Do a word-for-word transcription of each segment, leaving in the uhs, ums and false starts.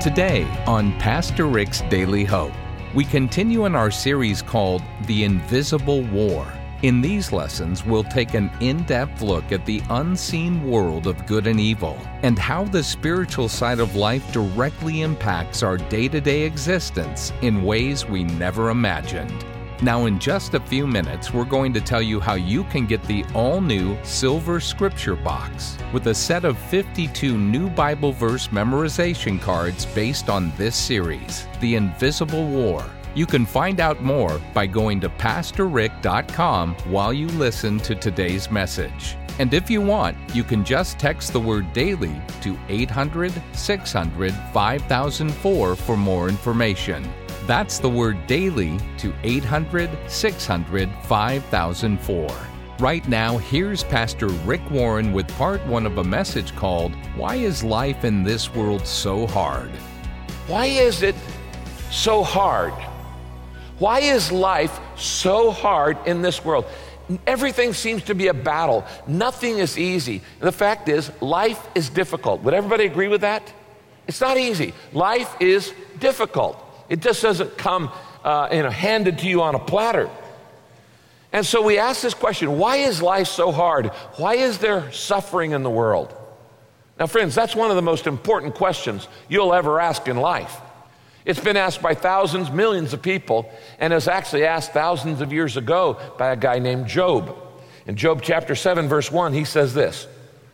Today on Pastor Rick's Daily Hope, we continue in our series called The Invisible War. In these lessons, we'll take an in-depth look at the unseen world of good and evil and how the spiritual side of life directly impacts our day-to-day existence in ways we never imagined. Now, in just a few minutes, we're going to tell you how you can get the all-new Silver Scripture Box with a set of fifty-two new Bible verse memorization cards based on this series, The Invisible War. You can find out more by going to pastor rick dot com while you listen to today's message. And if you want, you can just text the word DAILY to eight hundred, six hundred, five thousand four for more information. That's the word DAILY to eight hundred, six hundred, five thousand four. Right now, here's Pastor Rick Warren with part one of a message called, Why is Life in This World So Hard? Why is it so hard? Why is life so hard in this world? Everything seems to be a battle. Nothing is easy. And the fact is, life is difficult. Would everybody agree with that? It's not easy. Life is difficult. It just doesn't come uh, you know, handed to you on a platter. And so we ask this question, why is life so hard? Why is there suffering in the world? Now, friends, that's one of the most important questions you'll ever ask in life. It's been asked by thousands, millions of people, and is actually asked thousands of years ago by a guy named Job. In Job chapter seven, verse one, he says this,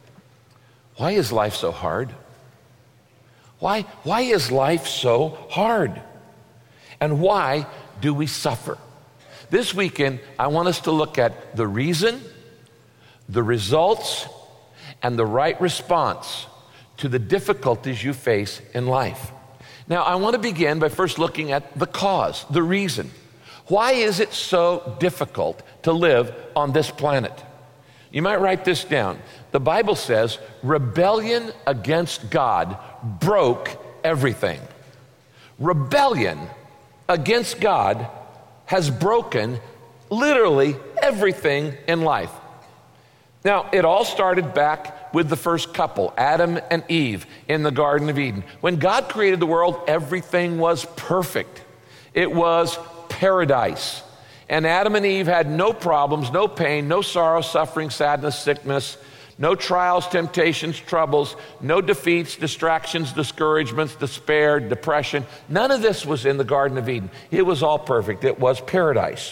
why is life so hard? Why, why is life so hard? And why do we suffer? This weekend, I want us to look at the reason, the results, and the right response to the difficulties you face in life. Now, I want to begin by first looking at the cause, the reason. Why is it so difficult to live on this planet? You might write this down. The Bible says rebellion against God broke everything. Rebellion against God has broken literally everything in life. Now, it all started back with the first couple, Adam and Eve, in the Garden of Eden. When God created the world, everything was perfect. It was paradise. And Adam and Eve had no problems, no pain, no sorrow, suffering, sadness, sickness, no trials, temptations, troubles, no defeats, distractions, discouragements, despair, depression. None of this was in the Garden of Eden. It was all perfect. It was paradise.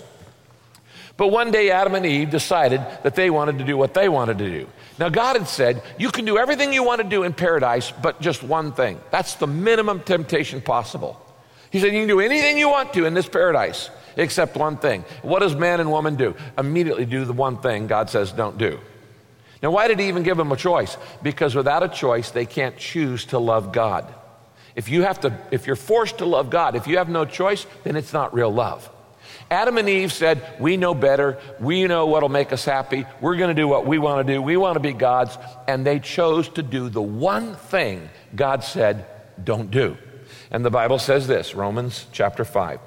But one day Adam and Eve decided that they wanted to do what they wanted to do. Now God had said, you can do everything you want to do in paradise, but just one thing. That's the minimum temptation possible. He said, you can do anything you want to in this paradise, except one thing. What does man and woman do? Immediately do the one thing God says don't do. Now, why did he even give them a choice? Because without a choice, they can't choose to love God. If you have to, if you're forced to love God, if you have no choice, then it's not real love. Adam and Eve said, we know better. We know what'll make us happy. We're going to do what we want to do. We want to be God's. And they chose to do the one thing God said, don't do. And the Bible says this, Romans chapter five.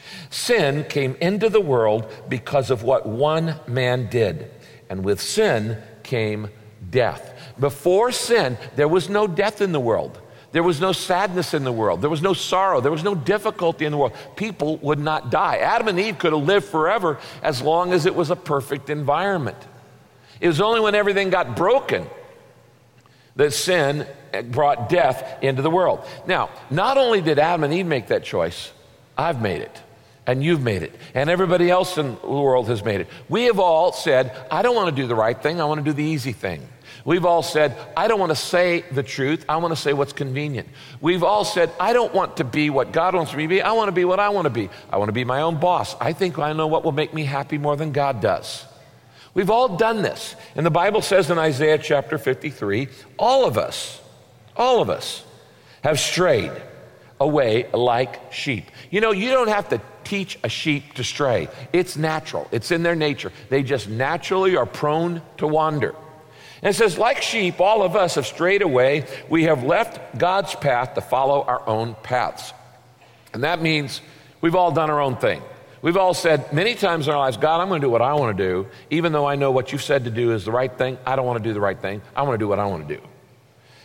Sin came into the world because of what one man did. And with sin came death. Before sin, there was no death in the world. There was no sadness in the world. There was no sorrow. There was no difficulty in the world. People would not die. Adam and Eve could have lived forever as long as it was a perfect environment. It was only when everything got broken that sin brought death into the world. Now, not only did Adam and Eve make that choice, I've made it. And you've made it. And everybody else in the world has made it. We have all said, I don't want to do the right thing. I want to do the easy thing. We've all said, I don't want to say the truth. I want to say what's convenient. We've all said, I don't want to be what God wants me to be. I want to be what I want to be. I want to be my own boss. I think I know what will make me happy more than God does. We've all done this. And the Bible says in Isaiah chapter fifty-three, all of us, all of us have strayed away like sheep. You know, you don't have to teach a sheep to stray. It's natural. It's in their nature. They just naturally are prone to wander. And it says, like sheep, all of us have strayed away. We have left God's path to follow our own paths. And that means we've all done our own thing. We've all said many times in our lives, God, I'm going to do what I want to do. Even though I know what you've said to do is the right thing, I don't want to do the right thing. I want to do what I want to do.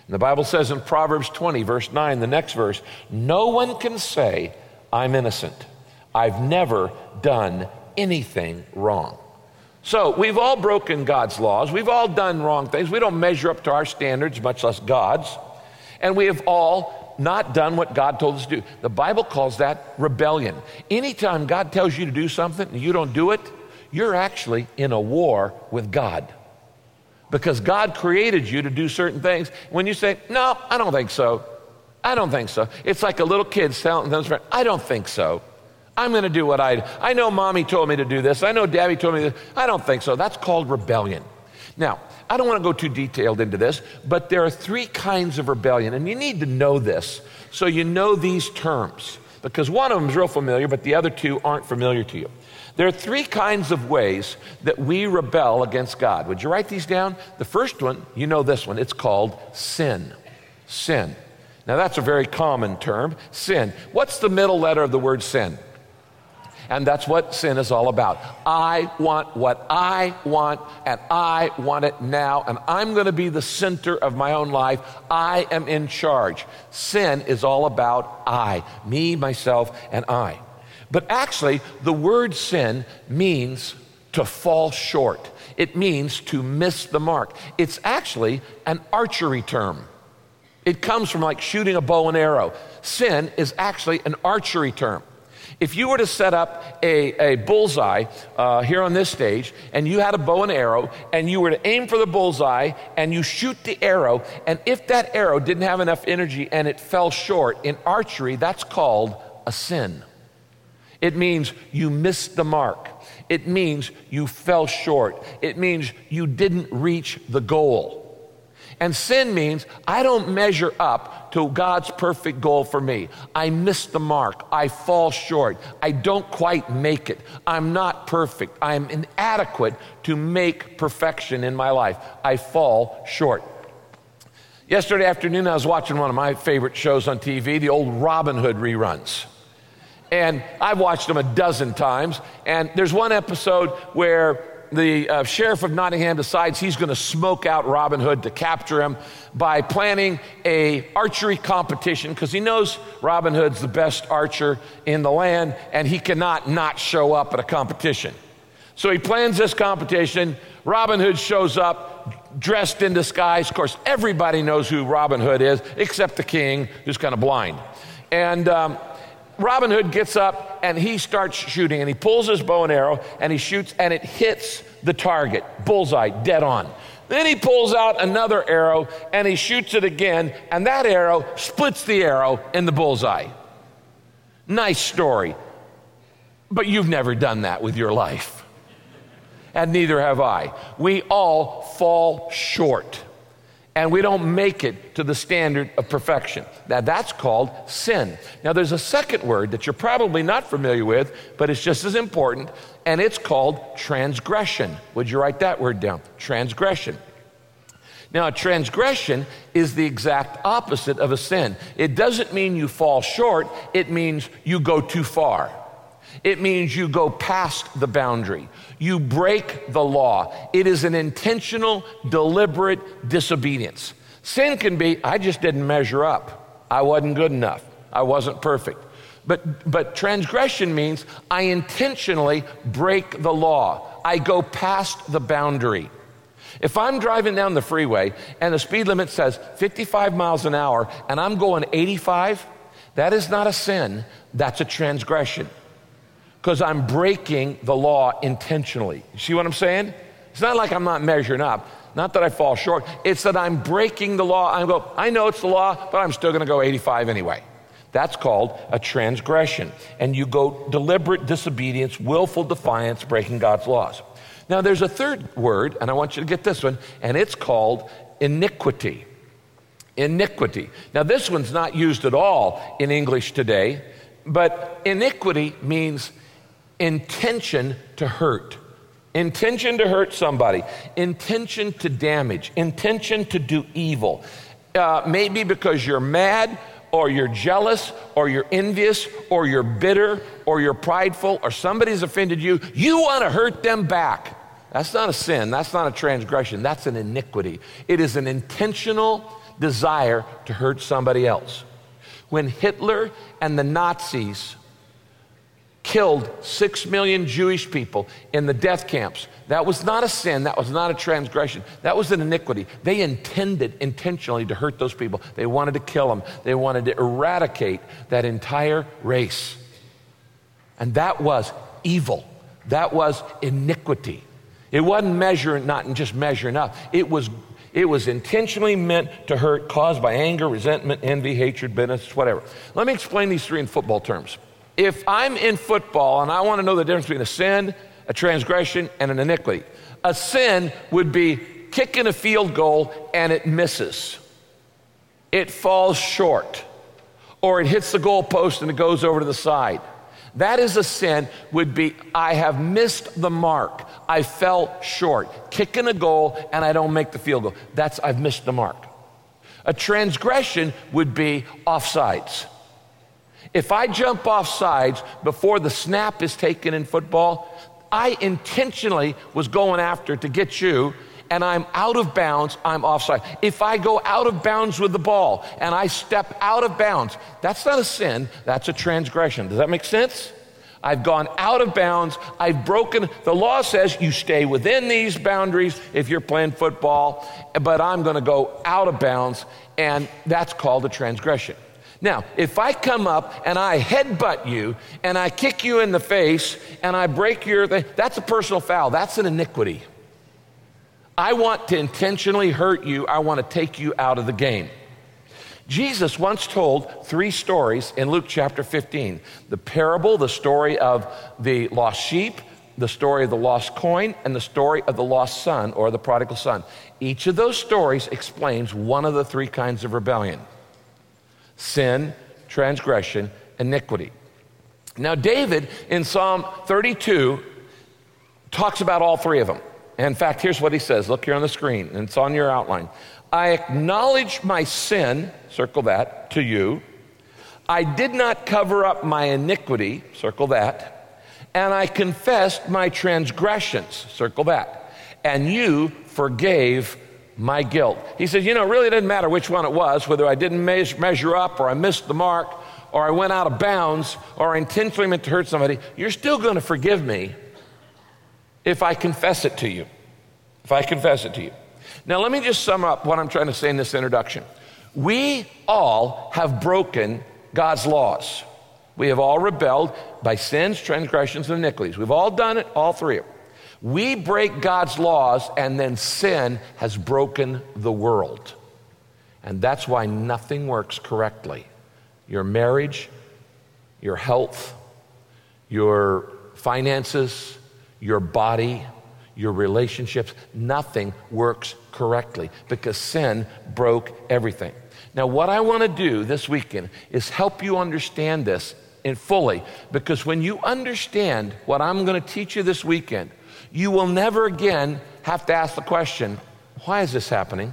And the Bible says in Proverbs twenty, verse nine, the next verse, no one can say, I'm innocent. I've never done anything wrong. So we've all broken God's laws. We've all done wrong things. We don't measure up to our standards, much less God's. And we have all not done what God told us to do. The Bible calls that rebellion. Anytime God tells you to do something and you don't do it, you're actually in a war with God. Because God created you to do certain things. When you say, no, I don't think so. I don't think so. It's like a little kid telling his friend, I don't think so. I'm going to do what I, I know mommy told me to do this. I know daddy told me this. I don't think so. That's called rebellion. Now, I don't want to go too detailed into this, but there are three kinds of rebellion, and you need to know this so you know these terms, because one of them is real familiar, but the other two aren't familiar to you. There are three kinds of ways that we rebel against God. Would you write these down? The first one, you know this one, it's called sin. Sin. Now, that's a very common term, sin. What's the middle letter of the word sin? And that's what sin is all about. I want what I want, and I want it now, and I'm going to be the center of my own life. I am in charge. Sin is all about I, me, myself, and I. But actually, the word sin means to fall short. It means to miss the mark. It's actually an archery term. It comes from like shooting a bow and arrow. Sin is actually an archery term. If you were to set up a, a bullseye uh, here on this stage, and you had a bow and arrow, and you were to aim for the bullseye, and you shoot the arrow, and if that arrow didn't have enough energy and it fell short, in archery, that's called a sin. It means you missed the mark. It means you fell short. It means you didn't reach the goal. And sin means I don't measure up to God's perfect goal for me. I miss the mark. I fall short. I don't quite make it. I'm not perfect. I'm inadequate to make perfection in my life. I fall short. Yesterday afternoon, I was watching one of my favorite shows on T V, the old Robin Hood reruns. And I've watched them a dozen times. And there's one episode where the uh, sheriff of Nottingham decides he's going to smoke out Robin Hood to capture him by planning a archery competition, because he knows Robin Hood's the best archer in the land and he cannot not show up at a competition. So he plans this competition. Robin Hood shows up dressed in disguise. Of course, everybody knows who Robin Hood is except the king, who's kind of blind. And um, Robin Hood gets up and he starts shooting, and he pulls his bow and arrow and he shoots, and it hits the target, bullseye, dead on. Then he pulls out another arrow and he shoots it again, and that arrow splits the arrow in the bullseye. Nice story, but you've never done that with your life, and neither have I. We all fall short, and we don't make it to the standard of perfection. Now, that's called sin. Now, there's a second word that you're probably not familiar with, but it's just as important, and it's called transgression. Would you write that word down? Transgression. Now, a transgression is the exact opposite of a sin. It doesn't mean you fall short. It means you go too far. It means you go past the boundary. You break the law. It is an intentional, deliberate disobedience. Sin can be, I just didn't measure up. I wasn't good enough. I wasn't perfect. But, but transgression means I intentionally break the law. I go past the boundary. If I'm driving down the freeway and the speed limit says fifty-five miles an hour and I'm going eighty-five, that is not a sin. That's a transgression. Because I'm breaking the law intentionally. You see what I'm saying? It's not like I'm not measuring up. Not that I fall short. It's that I'm breaking the law. I go, I know it's the law, but I'm still going to go eighty-five anyway. That's called a transgression. And you go deliberate disobedience, willful defiance, breaking God's laws. Now, there's a third word, and I want you to get this one, and it's called iniquity. Iniquity. Now, this one's not used at all in English today, but iniquity means intention to hurt, intention to hurt somebody, intention to damage, intention to do evil. Uh, maybe because you're mad, or you're jealous, or you're envious, or you're bitter, or you're prideful, or somebody's offended you, you want to hurt them back. That's not a sin. That's not a transgression. That's an iniquity. It is an intentional, desire to hurt somebody else. When Hitler and the Nazis killed six million Jewish people in the death camps, that was not a sin, that was not a transgression, that was an iniquity. They intended intentionally to hurt those people. They wanted to kill them. They wanted to eradicate that entire race. And that was evil. That was iniquity. It wasn't measuring, not just measuring up. It was It was intentionally meant to hurt, caused by anger, resentment, envy, hatred, bitterness, whatever. Let me explain these three in football terms. If I'm in football and I want to know the difference between a sin, a transgression, and an iniquity, a sin would be kicking a field goal and it misses. It falls short. Or it hits the goalpost and it goes over to the side. That is a sin, would be, I have missed the mark. I fell short. Kicking a goal and I don't make the field goal. That's, I've missed the mark. A transgression would be offsides. If I jump off sides before the snap is taken in football, I intentionally was going after to get you, and I'm out of bounds, I'm offside. If I go out of bounds with the ball and I step out of bounds, that's not a sin, that's a transgression. Does that make sense? I've gone out of bounds, I've broken, the law says you stay within these boundaries if you're playing football, but I'm gonna go out of bounds, and that's called a transgression. Now, if I come up and I headbutt you and I kick you in the face and I break your thing, that's a personal foul, that's an iniquity. I want to intentionally hurt you. I want to take you out of the game. Jesus once told three stories in Luke chapter fifteen. The parable, the story of the lost sheep, the story of the lost coin, and the story of the lost son or the prodigal son. Each of those stories explains one of the three kinds of rebellion: sin, transgression, iniquity. Now, David in Psalm thirty-two talks about all three of them. In fact, here's what he says. Look here on the screen, and it's on your outline. I acknowledge my sin, circle that, to you. I did not cover up my iniquity, circle that. And I confessed my transgressions, circle that. And you forgave my guilt. He says, you know, it really didn't matter which one it was, whether I didn't measure up or I missed the mark or I went out of bounds or I intentionally meant to hurt somebody. You're still going to forgive me if I confess it to you, if I confess it to you. Now, let me just sum up what I'm trying to say in this introduction. We all have broken God's laws. We have all rebelled by sins, transgressions, and iniquities. We've all done it, all three of them. We break God's laws, and then sin has broken the world. And that's why nothing works correctly. Your marriage, your health, your finances, your body, your relationships, nothing works correctly because sin broke everything. Now, what I want to do this weekend is help you understand this in fully, because when you understand what I'm going to teach you this weekend, you will never again have to ask the question, why is this happening?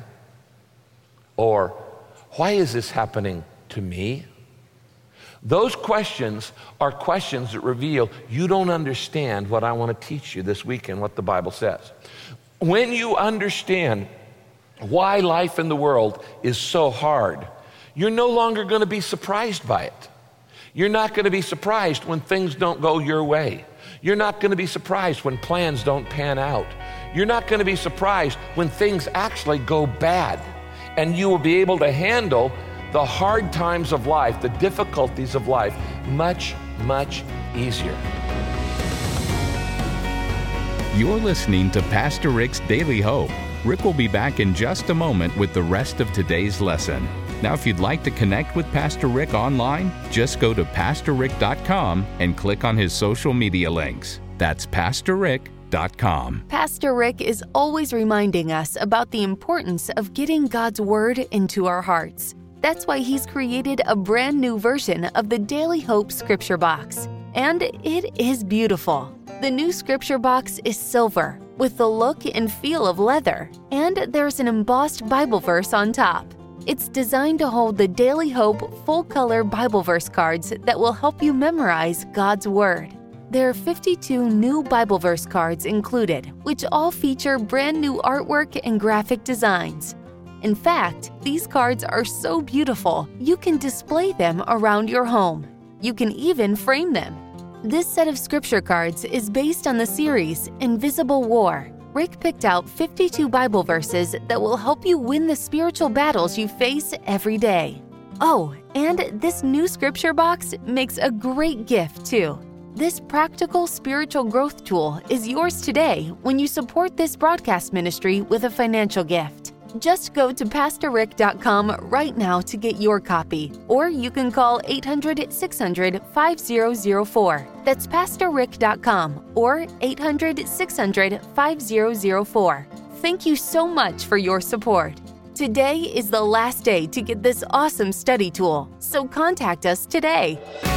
Or, why is this happening to me? Those questions are questions that reveal you don't understand what I want to teach you this weekend, what the Bible says. When you understand why life in the world is so hard, you're no longer going to be surprised by it. You're not going to be surprised when things don't go your way. You're not going to be surprised when plans don't pan out. You're not going to be surprised when things actually go bad. And you will be able to handle the hard times of life, the difficulties of life, much, much easier. You're listening to Pastor Rick's Daily Hope. Rick will be back in just a moment with the rest of today's lesson. Now, if you'd like to connect with Pastor Rick online, just go to pastor rick dot com and click on his social media links. That's pastor rick dot com. Pastor Rick is always reminding us about the importance of getting God's Word into our hearts. That's why he's created a brand new version of the Daily Hope Scripture Box. And it is beautiful. The new Scripture Box is silver, with the look and feel of leather, and there's an embossed Bible verse on top. It's designed to hold the Daily Hope full-color Bible verse cards that will help you memorize God's Word. There are fifty-two new Bible verse cards included, which all feature brand new artwork and graphic designs. In fact, these cards are so beautiful, you can display them around your home. You can even frame them. This set of scripture cards is based on the series Invisible War. Rick picked out fifty-two Bible verses that will help you win the spiritual battles you face every day. Oh, and this new scripture box makes a great gift too. This practical spiritual growth tool is yours today when you support this broadcast ministry with a financial gift. Just go to pastor rick dot com right now to get your copy, or you can call eight hundred, six hundred, five zero zero four. That's pastor rick dot com or eight hundred, six hundred, five zero zero four. Thank you so much for your support. Today is the last day to get this awesome study tool, so contact us today.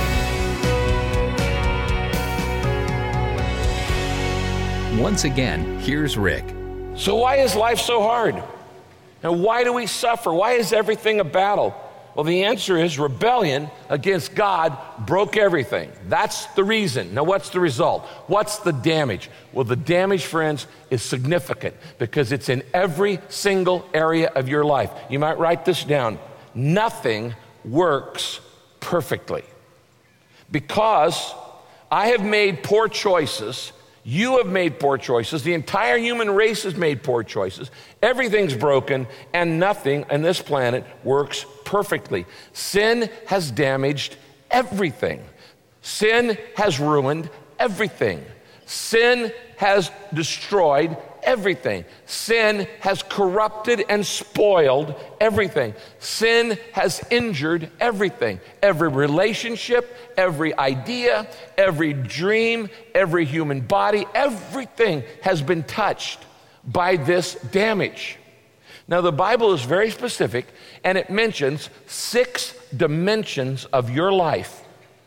Once again, here's Rick. So why is life so hard? And why do we suffer? Why is everything a battle? Well, the answer is rebellion against God broke everything. That's the reason. Now, what's the result? What's the damage? Well, the damage, friends, is significant because it's in every single area of your life. You might write this down. Nothing works perfectly. Because I have made poor choices, you have made poor choices, the entire human race has made poor choices, everything's broken, and nothing on this planet works perfectly. Sin has damaged everything. Sin has ruined everything. Sin has destroyed everything. Sin has corrupted and spoiled everything. Sin has injured everything. Every relationship, every idea, every dream, every human body, everything has been touched by this damage. Now, the Bible is very specific, and it mentions six dimensions of your life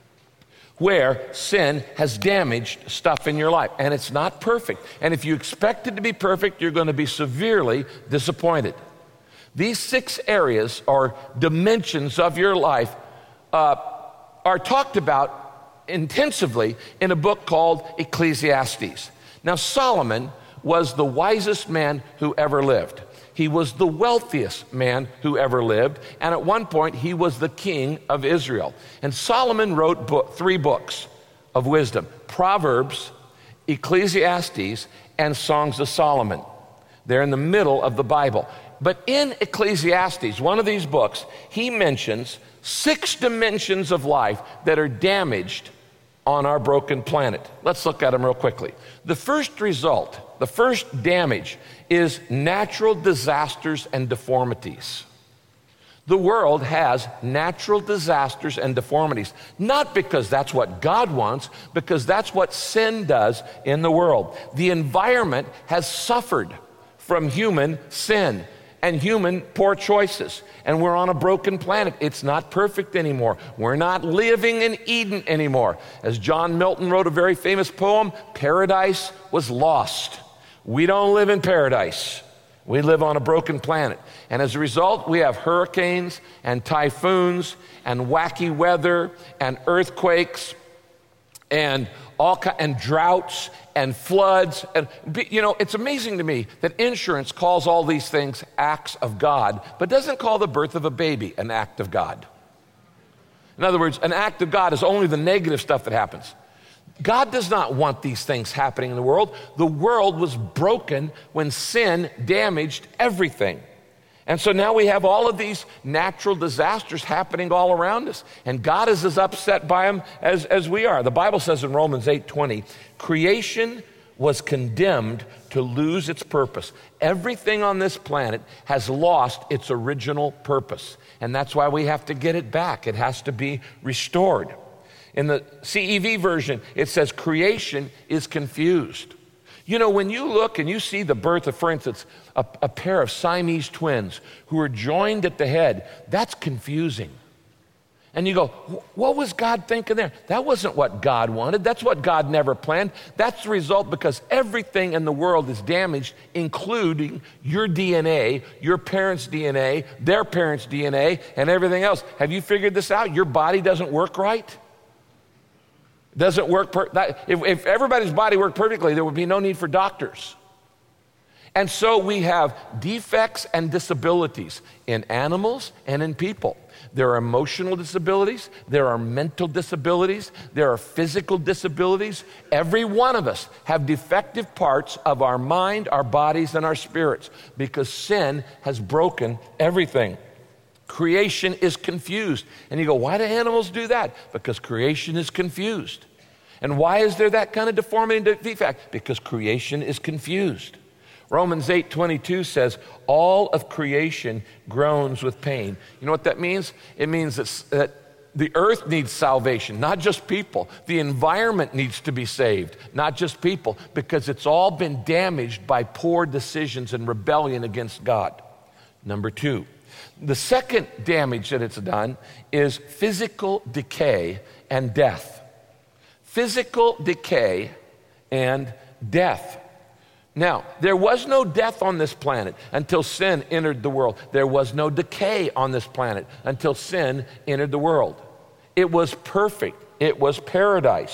where sin has damaged stuff in your life, and it's not perfect. And if you expect it to be perfect, you're going to be severely disappointed. These six areas or dimensions of your life uh, are talked about intensively in a book called Ecclesiastes. Now, Solomon was the wisest man who ever lived. He was the wealthiest man who ever lived, and at one point he was the king of Israel. And Solomon wrote book, three books of wisdom: Proverbs, Ecclesiastes, and Songs of Solomon. They're in the middle of the Bible. But in Ecclesiastes, one of these books, he mentions six dimensions of life that are damaged on our broken planet. Let's look at them real quickly. The first result, the first damage, is natural disasters and deformities. The world has natural disasters and deformities, not because that's what God wants, because that's what sin does in the world. The environment has suffered from human sin and human poor choices, and we're on a broken planet. It's not perfect anymore. We're not living in Eden anymore. As John Milton wrote a very famous poem, paradise was lost. We don't live in paradise. We live on a broken planet. And as a result, we have hurricanes and typhoons and wacky weather and earthquakes and all ki- and droughts and floods. And you know, it's amazing to me that insurance calls all these things acts of God, but doesn't call the birth of a baby an act of God. In other words, an act of God is only the negative stuff that happens. God does not want these things happening in the world. The world was broken when sin damaged everything. And so now we have all of these natural disasters happening all around us. And God is as upset by them as, as we are. The Bible says in Romans eight twenty, creation was condemned to lose its purpose. Everything on this planet has lost its original purpose. And that's why we have to get it back. It has to be restored. In the C E V version, it says creation is confused. You know, when you look and you see the birth of, for instance, a, a pair of Siamese twins who are joined at the head, that's confusing. And you go, what was God thinking there? That wasn't what God wanted. That's what God never planned. That's the result because everything in the world is damaged, including your D N A, your parents' D N A, their parents' D N A, and everything else. Have you figured this out? Your body doesn't work right? Doesn't work. Per- that, if, if everybody's body worked perfectly, there would be no need for doctors. And so we have defects and disabilities in animals and in people. There are emotional disabilities, there are mental disabilities, there are physical disabilities. Every one of us have defective parts of our mind, our bodies, and our spirits because sin has broken everything. Creation is confused. And you go, why do animals do that? Because creation is confused. And why is there that kind of deformity and defect? Because creation is confused. Romans eight twenty-two says, all of creation groans with pain. You know what that means? It means that, that the earth needs salvation, not just people. The environment needs to be saved, not just people, because it's all been damaged by poor decisions and rebellion against God. Number two, the second damage that it's done is physical decay and death. Physical decay and death. Now, there was no death on this planet until sin entered the world. There was no decay on this planet until sin entered the world. It was perfect. It was paradise.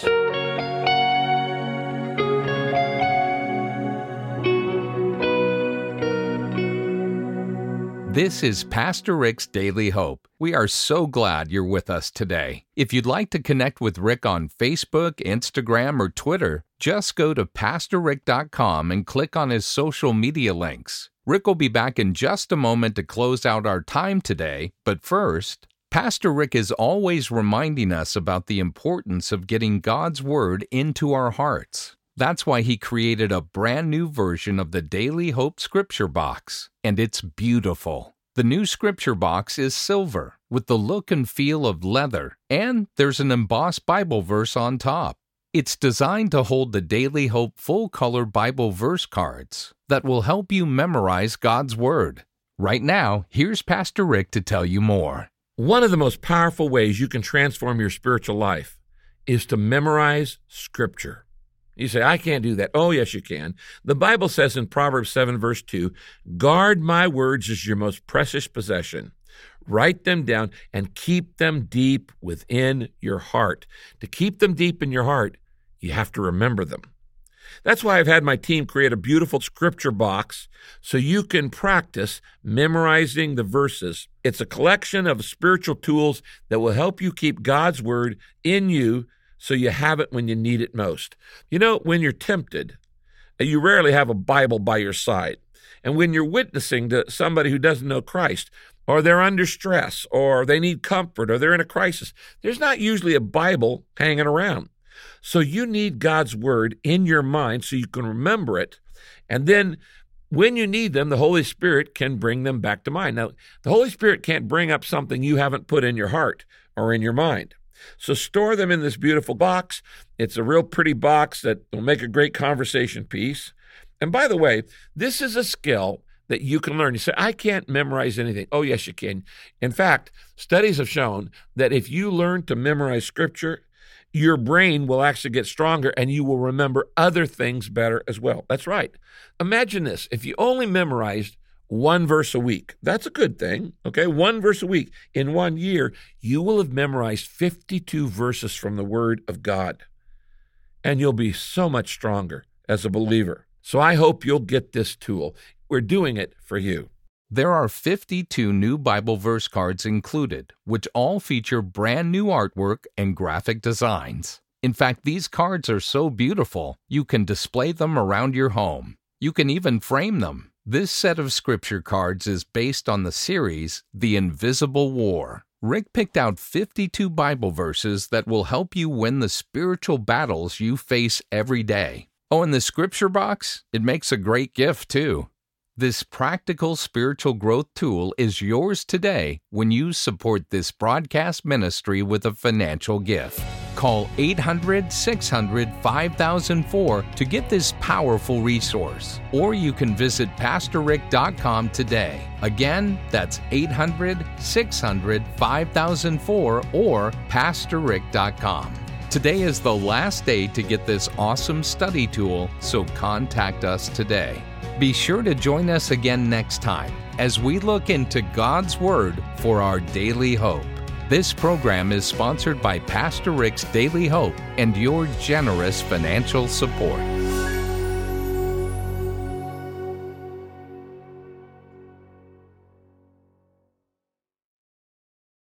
This is Pastor Rick's Daily Hope. We are so glad you're with us today. If you'd like to connect with Rick on Facebook, Instagram, or Twitter, just go to pastor rick dot com and click on his social media links. Rick will be back in just a moment to close out our time today, but first, Pastor Rick is always reminding us about the importance of getting God's Word into our hearts. That's why he created a brand new version of the Daily Hope Scripture Box, and it's beautiful. The new Scripture Box is silver, with the look and feel of leather, and there's an embossed Bible verse on top. It's designed to hold the Daily Hope full-color Bible verse cards that will help you memorize God's Word. Right now, here's Pastor Rick to tell you more. One of the most powerful ways you can transform your spiritual life is to memorize Scripture. You say, I can't do that. Oh, yes, you can. The Bible says in Proverbs seven, verse two, guard my words as your most precious possession. Write them down and keep them deep within your heart. To keep them deep in your heart, you have to remember them. That's why I've had my team create a beautiful scripture box so you can practice memorizing the verses. It's a collection of spiritual tools that will help you keep God's word in you so you have it when you need it most. You know, when you're tempted, you rarely have a Bible by your side. And when you're witnessing to somebody who doesn't know Christ, or they're under stress, or they need comfort, or they're in a crisis, there's not usually a Bible hanging around. So you need God's word in your mind so you can remember it. And then when you need them, the Holy Spirit can bring them back to mind. Now, the Holy Spirit can't bring up something you haven't put in your heart or in your mind. So store them in this beautiful box. It's a real pretty box that will make a great conversation piece. And by the way, this is a skill that you can learn. You say, I can't memorize anything. Oh, yes, you can. In fact, studies have shown that if you learn to memorize Scripture, your brain will actually get stronger and you will remember other things better as well. That's right. Imagine this. If you only memorized one verse a week, that's a good thing, okay? One verse a week. In one year, you will have memorized fifty-two verses from the Word of God, and you'll be so much stronger as a believer. So I hope you'll get this tool. We're doing it for you. There are fifty-two new Bible verse cards included, which all feature brand new artwork and graphic designs. In fact, these cards are so beautiful, you can display them around your home. You can even frame them. This set of scripture cards is based on the series, The Invisible War. Rick picked out fifty-two Bible verses that will help you win the spiritual battles you face every day. Oh, and the scripture box? It makes a great gift, too. This practical spiritual growth tool is yours today when you support this broadcast ministry with a financial gift. Call eight hundred, six hundred, five thousand four to get this powerful resource, or you can visit pastor rick dot com today. Again, that's eight hundred, six hundred, five thousand four or pastor rick dot com. Today is the last day to get this awesome study tool, so contact us today. Be sure to join us again next time as we look into God's Word for our daily hope. This program is sponsored by Pastor Rick's Daily Hope and your generous financial support.